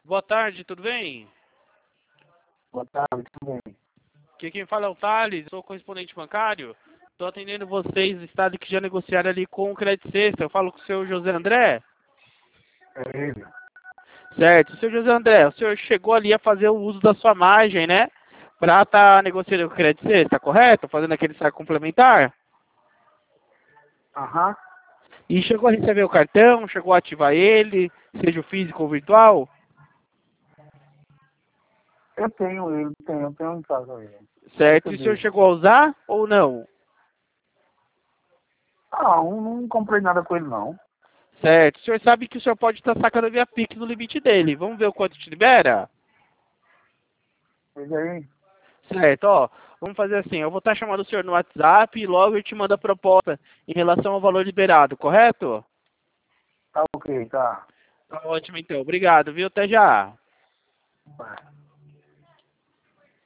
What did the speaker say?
Boa tarde, tudo bem? Boa tarde, tudo bem? Aqui quem fala é o Thales, sou correspondente bancário. Estou atendendo vocês, estado que já negociaram ali com o Credit Sexta. Eu falo com o seu José André. É ele. Certo, seu José André, o senhor chegou ali a fazer o uso da sua margem, né? Para estar negociando com o Credit Sexta, correto? Fazendo aquele saque complementar. Aham. E chegou a receber o cartão, chegou a ativar ele, seja o físico ou virtual. Eu tenho ele, eu tenho em casa ele. Certo, e o senhor Recebi. chegou a usar ou não? Ah, não comprei nada com ele não. Certo. O senhor sabe que o senhor pode estar sacando via Pix no limite dele. Vamos ver o quanto te libera? Ele aí? Certo, ó. Vamos fazer assim. Eu vou estar chamando o senhor no WhatsApp e logo eu te mando a proposta em relação ao valor liberado, correto? Tá ok, tá. Tá ótimo então. Obrigado, viu? Até já. Vai.